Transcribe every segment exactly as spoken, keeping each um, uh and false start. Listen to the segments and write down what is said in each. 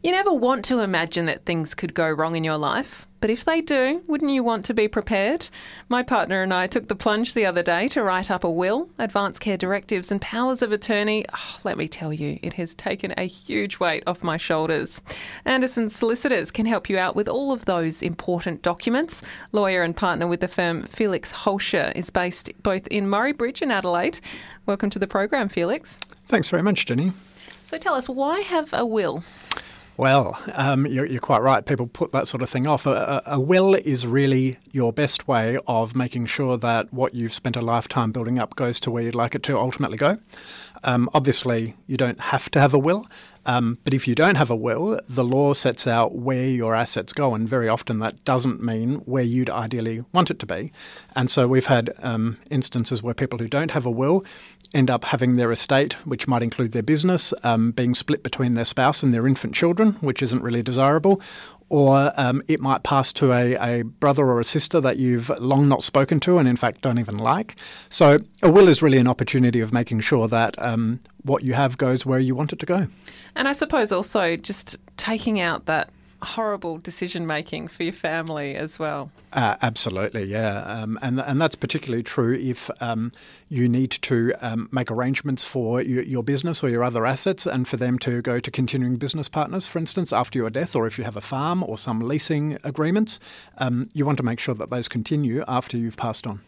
You never want to imagine that things could go wrong in your life, but if they do, wouldn't you want to be prepared? My partner and I took the plunge the other day to write up a will, advance care directives and powers of attorney. Oh, let me tell you, it has taken a huge weight off my shoulders. Anderson Solicitors can help you out with all of those important documents. Lawyer and partner with the firm Felix Holscher is based both in Murray Bridge and Adelaide. Welcome to the program, Felix. Thanks very much, Jenny. So tell us, why have a will? Well, um, you're, you're quite right. People put that sort of thing off. A, a, a will is really your best way of making sure that what you've spent a lifetime building up goes to where you'd like it to ultimately go. Um, obviously, you don't have to have a will. Um, but if you don't have a will, the law sets out where your assets go, and very often that doesn't mean where you'd ideally want it to be. And so we've had um, instances where people who don't have a will end up having their estate, which might include their business, um, being split between their spouse and their infant children, which isn't really desirable. Or um, it might pass to a, a brother or a sister that you've long not spoken to and in fact don't even like. So a will is really an opportunity of making sure that um, what you have goes where you want it to go. And I suppose also just taking out that horrible decision making for your family as well. Uh, absolutely, yeah. Um, and and that's particularly true if um, you need to um, make arrangements for your, your business or your other assets and for them to go to continuing business partners, for instance, after your death, or if you have a farm or some leasing agreements, um, you want to make sure that those continue after you've passed on.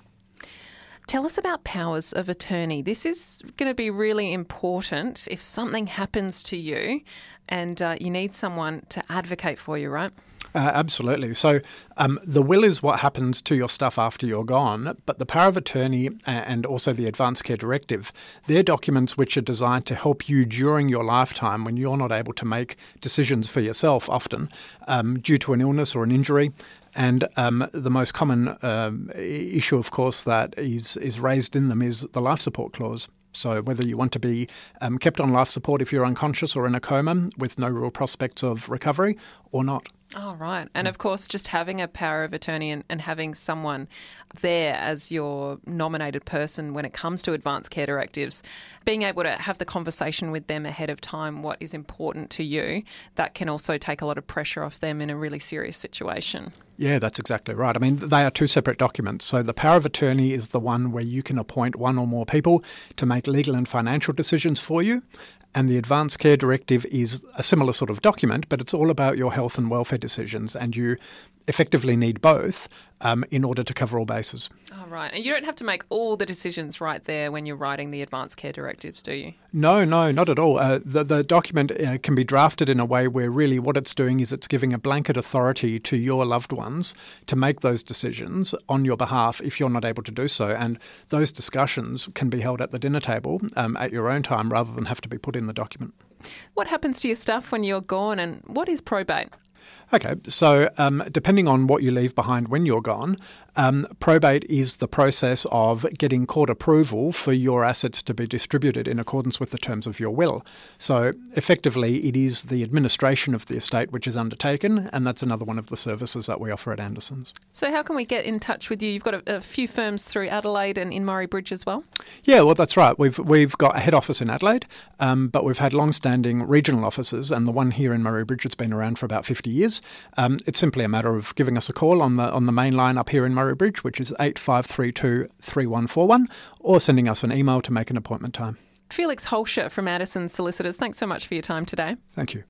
Tell us about powers of attorney. This is going to be really important if something happens to you and uh, you need someone to advocate for you, right? Uh, absolutely. So um, the will is what happens to your stuff after you're gone, but the power of attorney and also the advance care directive, they're documents which are designed to help you during your lifetime when you're not able to make decisions for yourself often um, due to an illness or an injury. And um, the most common um, issue, of course, that is, is raised in them is the life support clause. So whether you want to be um, kept on life support if you're unconscious or in a coma with no real prospects of recovery or not. Oh, right. And of course, just having a power of attorney and, and having someone there as your nominated person when it comes to advance care directives, being able to have the conversation with them ahead of time, what is important to you, that can also take a lot of pressure off them in a really serious situation. Yeah, that's exactly right. I mean, they are two separate documents. So the power of attorney is the one where you can appoint one or more people to make legal and financial decisions for you. And the advance care directive is a similar sort of document, but it's all about your health and welfare decisions. And you effectively need both um, in order to cover all bases. Oh, right. And you don't have to make all the decisions right there when you're writing the advance care directives, do you? No, no, not at all. Uh, the, the document uh, can be drafted in a way where really what it's doing is it's giving a blanket authority to your loved ones to make those decisions on your behalf if you're not able to do so. And those discussions can be held at the dinner table um, at your own time rather than have to be put in the document. What happens to your stuff when you're gone, and what is probate? Okay, so um, depending on what you leave behind when you're gone, um, probate is the process of getting court approval for your assets to be distributed in accordance with the terms of your will. So effectively, it is the administration of the estate which is undertaken, and that's another one of the services that we offer at Anderson's. So how can we get in touch with you? You've got a, a few firms through Adelaide and in Murray Bridge as well? Yeah, well, that's right. We've we've got a head office in Adelaide, um, but we've had long-standing regional offices, and the one here in Murray Bridge has been around for about fifty years. Um, it's simply a matter of giving us a call on the on the main line up here in Murray Bridge, which is eight five three two, three one four one, or sending us an email to make an appointment time. Felix Holscher from Anderson Solicitors, thanks so much for your time today. Thank you.